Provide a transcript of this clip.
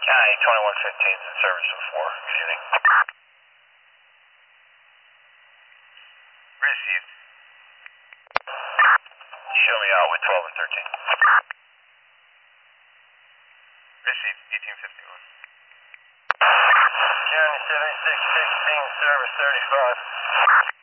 County 2115 is in service before. Good evening. Received. Show me out with 12 and 13. Received, 1851. County 7616, service 35.